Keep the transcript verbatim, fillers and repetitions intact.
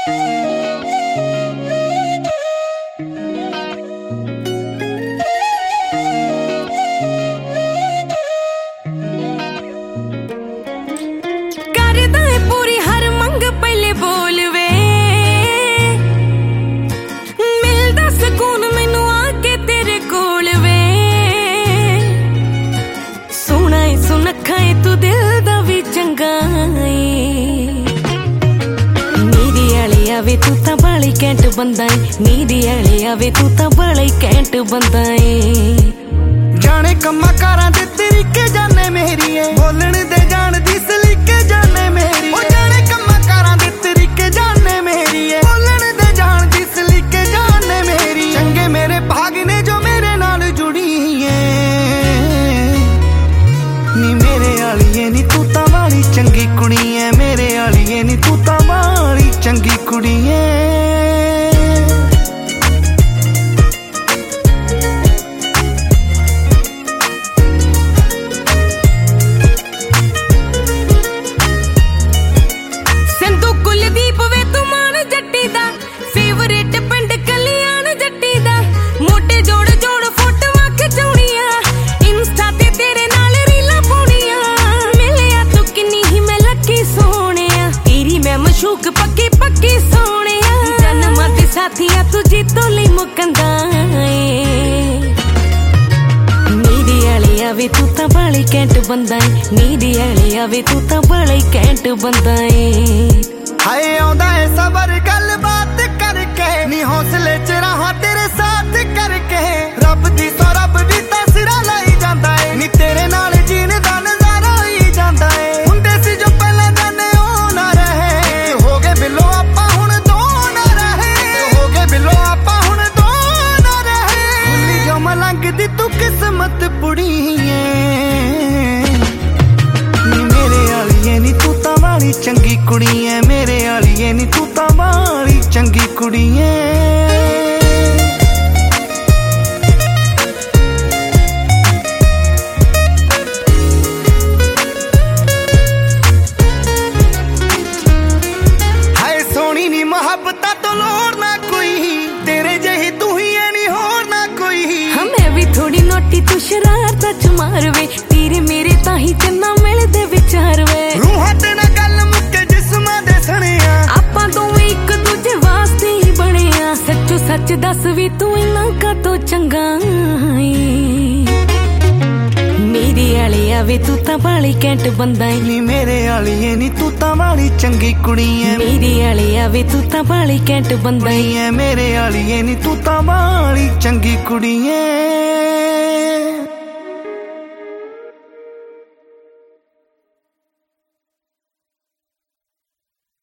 वे तू तां बाली कैंट बंदा है, नीदी आले आवे तू तां बाली कैंट बंदा है। जाने कम्मा कारां दे तरीके जाने मेरी है, बोलण दे जान दी सलीके जाने मेरी है। जाने कम्मा कारां दे तरीके जाने मेरी है, बोलण दे जान दी सलीके जाने मेरी। चंगे मेरे भाग ने जो मेरे नाल जुड़ी है, नी मेरे आलिए नी तू तां वाली चंगी कुड़ी है, मेरे आलिए नी तू तां वाली चंगी कुड़ी है। सिंधु कुलदीप वे तू मान जट्टी दा, फेवरेट पिंड कल्याण जट्टी दा। मोटे जोड़ जोड़ फोटोआं खिचाउणियां, इंस्टा ते तेरे नाल रीलां पाउणियां। मिलिया तू किन्नी ही मैं लकी सोहणिया, तेरी मैं मशूक पक्की पक्की सोहणिया। जन्मां दे साथिया तू जीतों लई मुकंदा ए, नीदी आले आवे तू तां बाली कैंट बंदा है, नीदी आले आवे तू तां बाली कैंट बंदा है। हाय आउंदा है सबर गल बात करके, नी हौसले च रहा तेरे साथ करके। रब दी सौ रब भी तां सिरा लाई जांदा है, नी तेरे नाल जीण दा नज़ारा ही जांदा है। हुंदे सी जो पहला जाने ओ ना रहे, हो गए बिलो आपां हुण दो ना रहे। हो गए बिलो आपां हुण दो ना रहे। भुल्ली जो मलंग दी तू किस्मत पुड़ी है, नी मेरे आलिए नी तू तां वाली चंगी कुड़ी है, मेरे आलिए नी तू तां वाली चंगी कुड़ी है। हाय सोनी नी मोहब्बतां तो लोड़ ना कोई, तेरे जही तू ही है नी होर ना कोई। हमें भी थोड़ी नोटी तू शरारत च मार वे, तेरे मेरे ताही चन्ना मिलदे विचार वे। रूहां ते ना गल मुक्के जिस्मां दे सणिया, आपां दोवें इक दूजे वास्ते ही बणे आ। सच्चो सच दस वी तू इन्ना कातों चंगा है, मेरे आले आवे तू तां बाली कैंट बंदा है, नी मेरे आलिए नी तू तां वाली चंगी कुड़ी है। मेरे आले आवे तू तां बाली कैंट बंदा है, मेरे आलिए नी तू तां वाली चंगी कुड़ी है।